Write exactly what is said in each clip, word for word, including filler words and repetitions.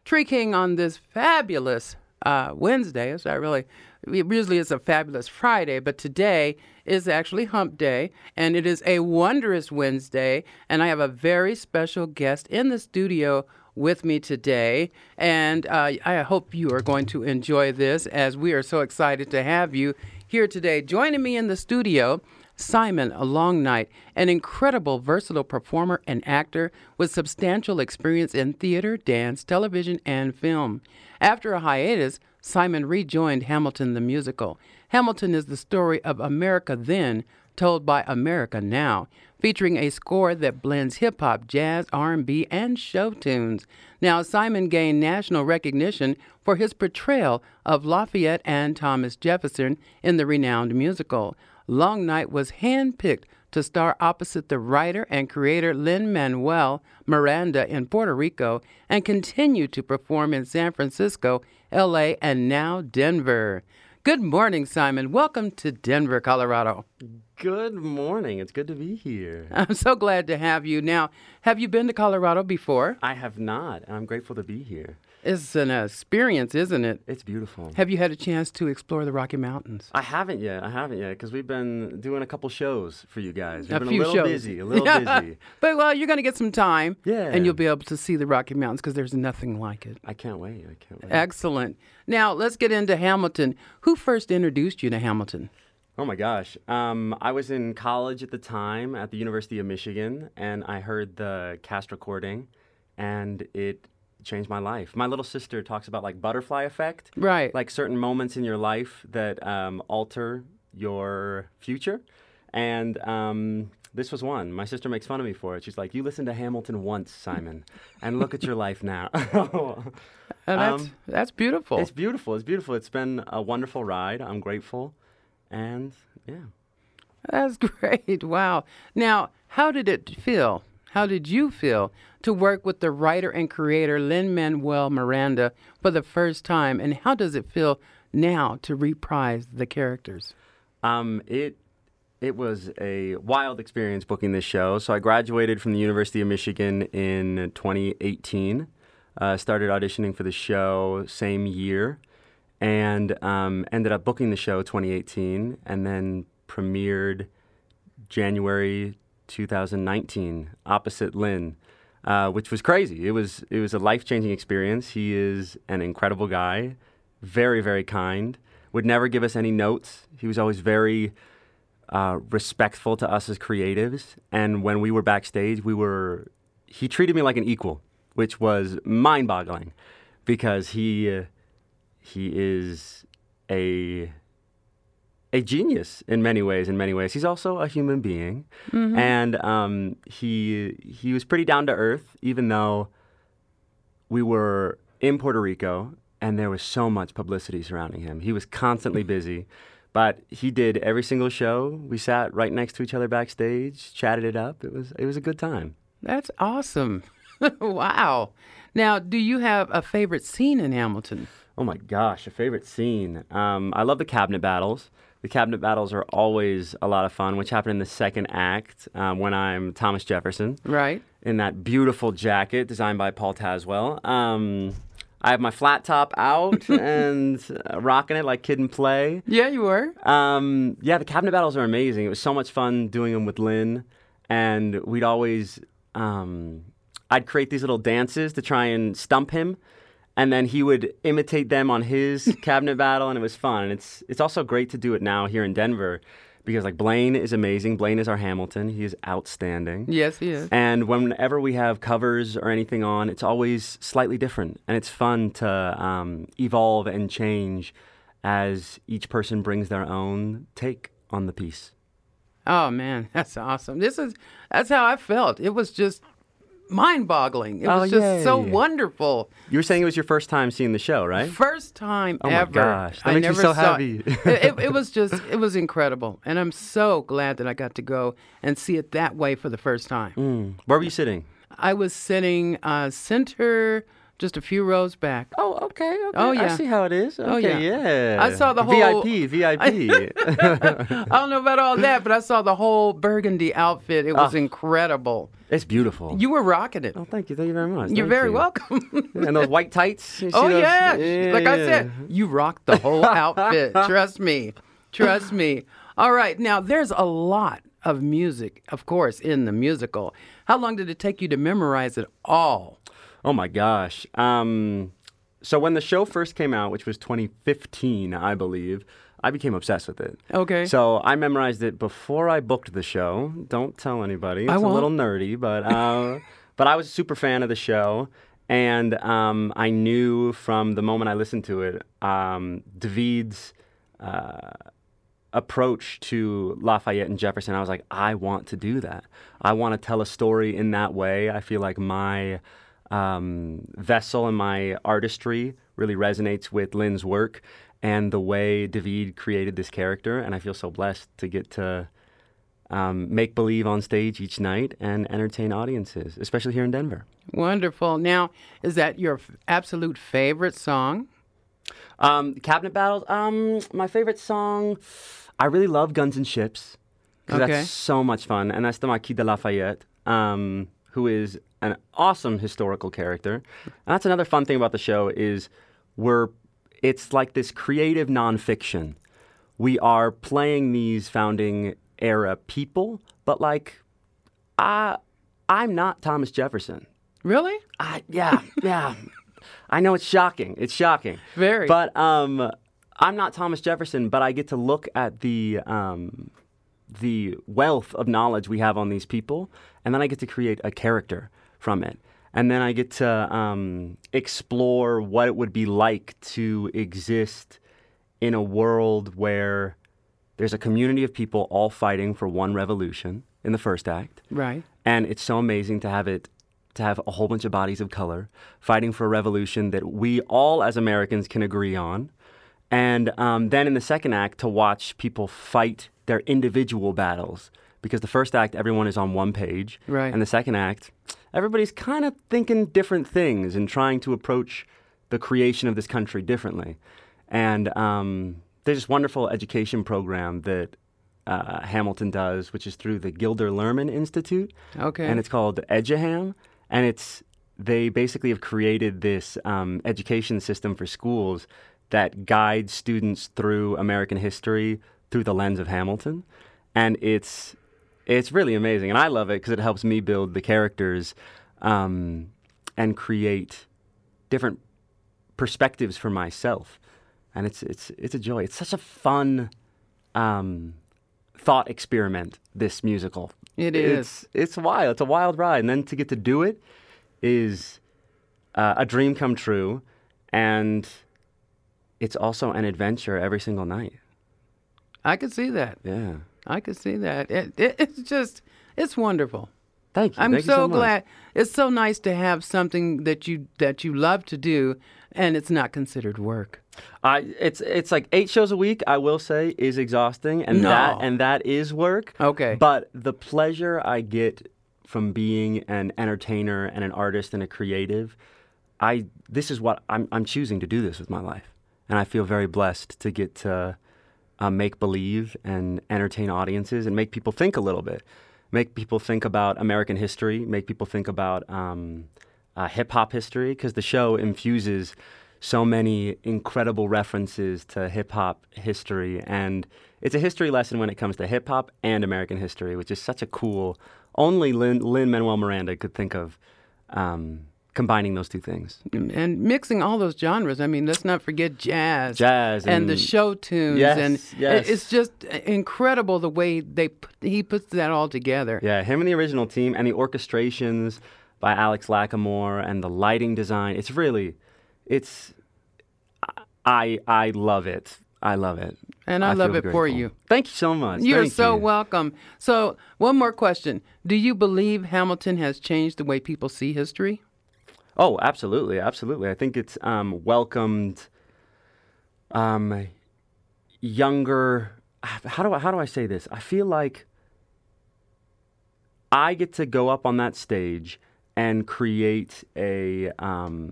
Tree King on this fabulous uh, Wednesday. It's not really, it usually it's a fabulous Friday, but today is actually Hump Day, and it is a wondrous Wednesday, and I have a very special guest in the studio with me today, and uh, I hope you are going to enjoy this as we are so excited to have you here today. Joining me in the studio, Simon Longnight, an incredible, versatile performer and actor with substantial experience in theater, dance, television, and film. After a hiatus, Simon rejoined Hamilton the musical. Hamilton is the story of America then, told by America now, featuring a score that blends hip-hop, jazz, R and B, and show tunes. Now, Simon gained national recognition for his portrayal of Lafayette and Thomas Jefferson in the renowned musical. Longnight was handpicked to star opposite the writer and creator Lin-Manuel Miranda in Puerto Rico and continued to perform in San Francisco, L A, and now Denver. Good morning, Simon. Welcome to Denver, Colorado. Good morning. It's good to be here. I'm so glad to have you. Now, have you been to Colorado before? I have not, and I'm grateful to be here. It's an experience, isn't it? It's beautiful. Have you had a chance to explore the Rocky Mountains? I haven't yet. I haven't yet, because we've been doing a couple shows for you guys. We've a been few a little shows. busy, a little Yeah. busy. But, well, you're going to get some time, Yeah. and you'll be able to see the Rocky Mountains because there's nothing like it. I can't wait. I can't wait. Excellent. Now, let's get into Hamilton. Who first introduced you to Hamilton? Oh, my gosh. Um, I was in college at the time at the University of Michigan, and I heard the cast recording, and it changed my life. My little sister talks about, like, butterfly effect. Right. Like certain moments in your life that um, alter your future. And um, this was one. My sister makes fun of me for it. She's like, you listened to Hamilton once, Simon, and look at your life now. Oh, that's, Um, that's beautiful. It's beautiful. It's beautiful. It's been a wonderful ride. I'm grateful. And, yeah. That's great. Wow. Now, how did it feel? How did you feel to work with the writer and creator Lin-Manuel Miranda for the first time? And how does it feel now to reprise the characters? Um, it it was a wild experience booking this show. So I graduated from the University of Michigan in twenty eighteen. Uh, started auditioning for the show same year, and um, ended up booking the show twenty eighteen, and then premiered January two thousand nineteen opposite Lin, uh, which was crazy. It was it was a life-changing experience. He is an incredible guy, very, very kind, would never give us any notes. He was always very uh, respectful to us as creatives. And when we were backstage, we were he treated me like an equal, which was mind-boggling, because he uh, he is a a genius in many ways. In many ways, he's also a human being, mm-hmm. and um, he he was pretty down to earth, even though we were in Puerto Rico and there was so much publicity surrounding him. He was constantly busy, but he did every single show. We sat right next to each other backstage, chatted it up. It was it was a good time. That's awesome. Wow. Now, do you have a favorite scene in Hamilton? Oh my gosh, a favorite scene. Um, I love the cabinet battles. The cabinet battles are always a lot of fun, which happen in the second act um, when I'm Thomas Jefferson. Right. In that beautiful jacket designed by Paul Tazwell. Um, I have my flat top out and uh, rocking it like Kid and Play. Yeah, you were. Um, yeah, the cabinet battles are amazing. It was so much fun doing them with Lin, and we'd always, um, I'd create these little dances to try and stump him, and then he would imitate them on his cabinet battle, and it was fun. And it's it's also great to do it now here in Denver, because like Blaine is amazing. Blaine is our Hamilton. He is outstanding. Yes, he is. And whenever we have covers or anything on, it's always slightly different, and it's fun to um, evolve and change as each person brings their own take on the piece. Oh man, that's awesome. This is that's how I felt. It was just mind-boggling. It Oh, was just yay. so wonderful. You were saying it was your first time seeing the show, right? First time Oh my ever. gosh, that I makes me never so saw happy. It. it, it was just, it was incredible. And I'm so glad that I got to go and see it that way for the first time. Mm. Where were you sitting? I was sitting uh, center just a few rows back. Oh, okay. okay. Oh, yeah. I see how it is. Okay, Oh, yeah. yeah. I saw the whole- V I P, V I P. I don't know about all that, but I saw the whole burgundy outfit. It was Ah. incredible. It's beautiful. You were rocking it. Oh, thank you. Thank you very much. You're Thank very you. welcome. And those white tights. You see Oh, those? yeah. Yeah, Like I yeah. said, you rocked the whole outfit. Trust me. Trust me. All right. Now, there's a lot of music, of course, in the musical. How long did it take you to memorize it all? Oh my gosh. Um, so when the show first came out, which was twenty fifteen, I believe, I became obsessed with it. Okay. So I memorized it before I booked the show. Don't tell anybody. It's I a won't. little nerdy, but uh, but I was a super fan of the show, and um, I knew from the moment I listened to it, um, David's uh, approach to Lafayette and Jefferson. I was like, I want to do that. I want to tell a story in that way. I feel like my um, vessel and my artistry really resonates with Lynn's work and the way David created this character. And I feel so blessed to get to um, make believe on stage each night and entertain audiences, especially here in Denver. Wonderful. Now, is that your f- absolute favorite song? Um, Cabinet Battles. Um, my favorite song, I really love Guns and Ships. 'Cause Okay. That's so much fun. And that's the Marquis de Lafayette, um, who is an awesome historical character. And that's another fun thing about the show is we're, it's like this creative nonfiction. We are playing these founding era people, but like, I, I'm not Thomas Jefferson. Really? I, yeah, yeah. I know it's shocking. It's shocking. Very. But um, I'm not Thomas Jefferson, but I get to look at the um, the wealth of knowledge we have on these people, and then I get to create a character from it. And then I get to um, explore what it would be like to exist in a world where there's a community of people all fighting for one revolution in the first act. Right. And it's so amazing to have it, to have a whole bunch of bodies of color fighting for a revolution that we all as Americans can agree on. And um, then in the second act, to watch people fight their individual battles. Because the first act, everyone is on one page. Right. And the second act, everybody's kind of thinking different things and trying to approach the creation of this country differently. And um, there's this wonderful education program that uh, Hamilton does, which is through the Gilder Lehrman Institute. Okay. And it's called EduHam. And it's they basically have created this um, education system for schools that guides students through American history through the lens of Hamilton. And it's it's really amazing. And I love it because it helps me build the characters um, and create different perspectives for myself. And it's it's it's a joy. It's such a fun um, thought experiment, this musical. It It's, it's wild. It's a wild ride. And then to get to do it is uh, a dream come true. And it's also an adventure every single night. I could see that. Yeah. I could see that. It, it, it's just, it's wonderful. Thank you. I'm Thank you so, so much. glad. It's so nice to have something that you that you love to do, and it's not considered work. I it's it's like eight shows a week. I will say is exhausting, and No. that and that is work. Okay. But the pleasure I get from being an entertainer and an artist and a creative, I this is what I'm I'm choosing to do this with my life, and I feel very blessed to get to uh, make believe and entertain audiences and make people think a little bit, make people think about American history, make people think about um, uh, hip hop history, because the show infuses so many incredible references to hip hop history, and it's a history lesson when it comes to hip hop and American history, which is such a cool. Only Lin Lin-Manuel Miranda could think of um, combining those two things. And mixing all those genres. I mean, let's not forget jazz. Jazz and, the and- show tunes. Yes, and yes. it- it's just incredible the way they p- he puts that all together. Yeah, him and the original team, and the orchestrations by Alex Lacamoire, and the lighting design. It's really, it's, I I love it. I love it. And I, I love feel it for grateful. you. Thank you so much. You're Thank so you. welcome. So, one more question. Do you believe Hamilton has changed the way people see history? Oh, absolutely, absolutely. I think it's um, welcomed um, younger. How do I how do I say this? I feel like I get to go up on that stage and create a um,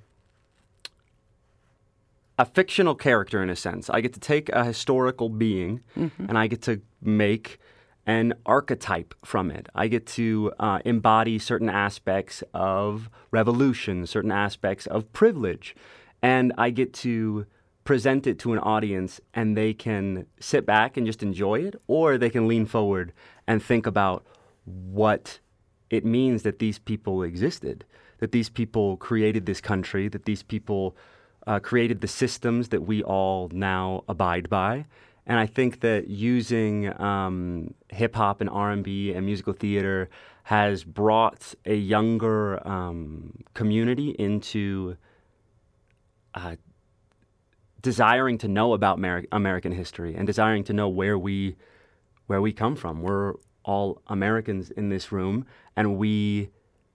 a fictional character in a sense. I get to take a historical being mm-hmm. and I get to make an archetype from it. I get to uh, embody certain aspects of revolution, certain aspects of privilege, and I get to present it to an audience and they can sit back and just enjoy it, or they can lean forward and think about what it means that these people existed, that these people created this country, that these people uh, created the systems that we all now abide by. And I think that using um, hip-hop and R and B and musical theater has brought a younger um, community into uh, desiring to know about Amer- American history and desiring to know where we where we come from. We're all Americans in this room, and we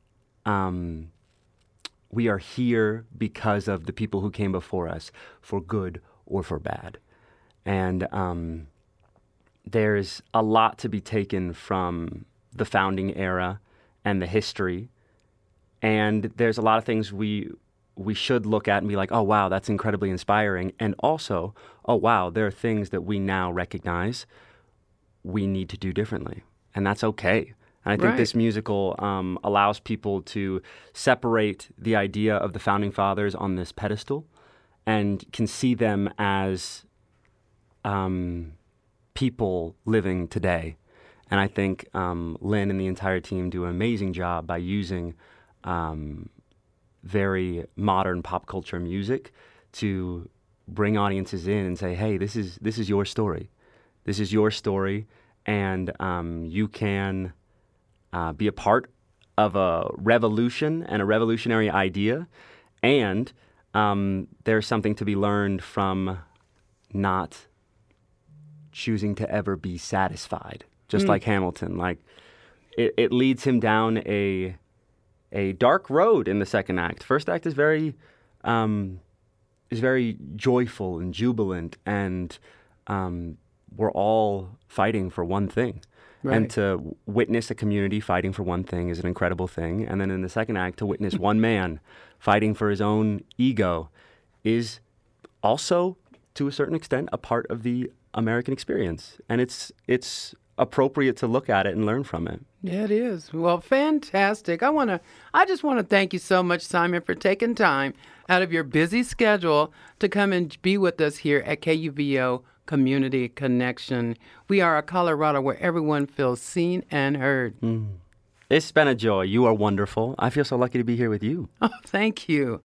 um, we are here because of the people who came before us, for good or for bad. And um, there's a lot to be taken from the founding era and the history, and there's a lot of things we we should look at and be like, oh, wow, that's incredibly inspiring. And also, oh, wow, there are things that we now recognize we need to do differently. And that's okay. And I think right. this musical um, allows people to separate the idea of the Founding Fathers on this pedestal and can see them as um, people living today. And I think um, Lynn and the entire team do an amazing job by using um, very modern pop culture music to bring audiences in and say, hey, this is this is your story. This is your story, and um, you can uh, be a part of a revolution and a revolutionary idea, and um, there's something to be learned from not choosing to ever be satisfied, just mm. like Hamilton. Like, it, it leads him down a a dark road in the second act. First act is very um, is very joyful and jubilant, and um, we're all fighting for one thing. Right. And to witness a community fighting for one thing is an incredible thing. And then in the second act, to witness one man fighting for his own ego is also, to a certain extent, a part of the American experience. And it's it's appropriate to look at it and learn from it. Yeah, it is. Well, fantastic. I want to I just want to thank you so much, Simon, for taking time out of your busy schedule to come and be with us here at K U V O Community Connection. We are a Colorado where everyone feels seen and heard. Mm. It's been a joy. You are wonderful. I feel so lucky to be here with you. Oh, thank you.